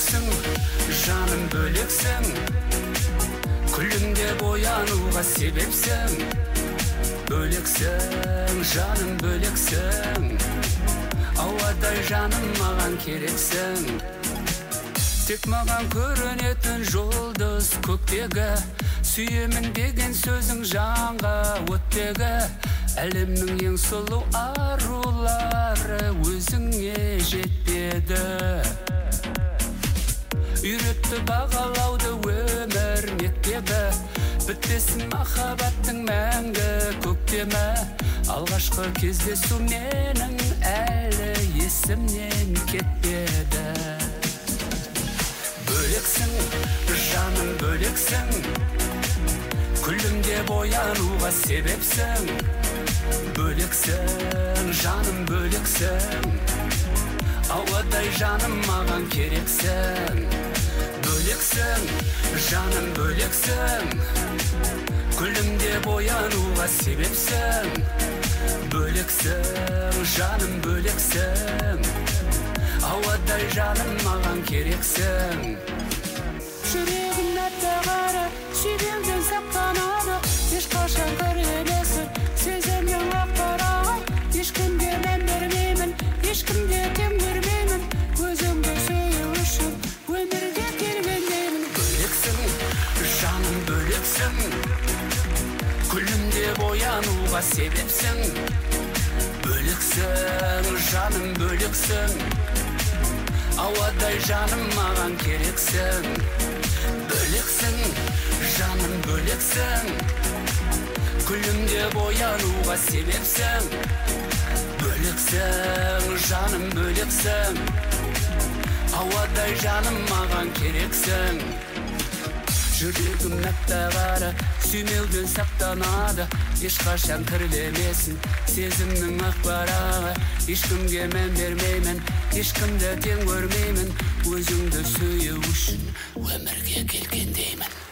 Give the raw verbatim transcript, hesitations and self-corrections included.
бөлексің, жаным бөлексің, күлімде боянуға себепсің. Бөлексің, жаным бөлексің, ауадай жаным маған керексің. Тек маған көрінетін жұлдыз көктегі, сүйемін деген сөзің жанға өттегі. Әлемнің ең сұлу арулары өзіңе жетпеді. Үйретті бағалауды өмір мектебі, бітпесін махаббаттың мәңгі көктемі. Алғашқы кездесу менің әлі есімнен кетпеді. Бөлексің, жаным бөлексің, күлімде боянуға себепсің. Бөлексің, жаным бөлексің, ауадай жаным маған керексің. Бөлексің, жаным бөлексің, күлімде боянуға себепсің. Бөлексің, жаным бөлексің, ауадай жаным маған керексің. Жүрегім мәтті қара, сүйбеуден сақтанады, ешқашан кірелесің, сезімнің ақпарағы. Ешкімге мән бермеймін, ешкімге тең көрмеймін, өзіңді сүю үшін өмірге келгендеймін. Бөлексің, жаным бөлексің, күлімде боянуға себепсің. Бөлексің, жаным бөлексің, ауадай жаным маған керексің. Бөлексің, жаным бөлексің, күлімде боянуға себепсің. Бөлексің, жаным бөлексің, ауадай жаным маған керексің. Жүрегім мәтті қара, сүймеуден сақтанады, ешқашан кірелемесін, сезімнің ақпарағы. Ешкімге мән бермеймін, ешкімді тең көрмеймін, өзіңді сүю үшін өмірге келгендеймін.